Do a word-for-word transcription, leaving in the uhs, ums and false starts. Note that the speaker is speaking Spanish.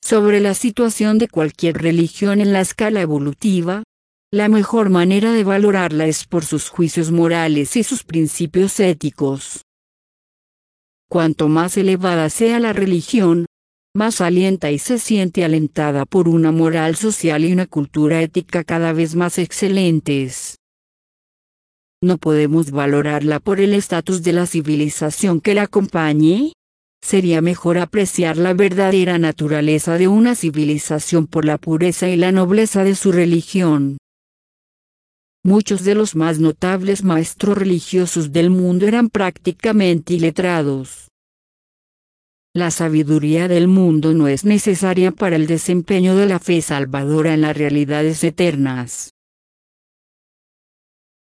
sobre la situación de cualquier religión en la escala evolutiva, la mejor manera de valorarla es por sus juicios morales y sus principios éticos. Cuanto más elevada sea la religión, más alienta y se siente alentada por una moral social y una cultura ética cada vez más excelentes. No podemos valorarla por el estatus de la civilización que la acompañe. Sería mejor apreciar la verdadera naturaleza de una civilización por la pureza y la nobleza de su religión. Muchos de los más notables maestros religiosos del mundo eran prácticamente iletrados. La sabiduría del mundo no es necesaria para el desempeño de la fe salvadora en las realidades eternas.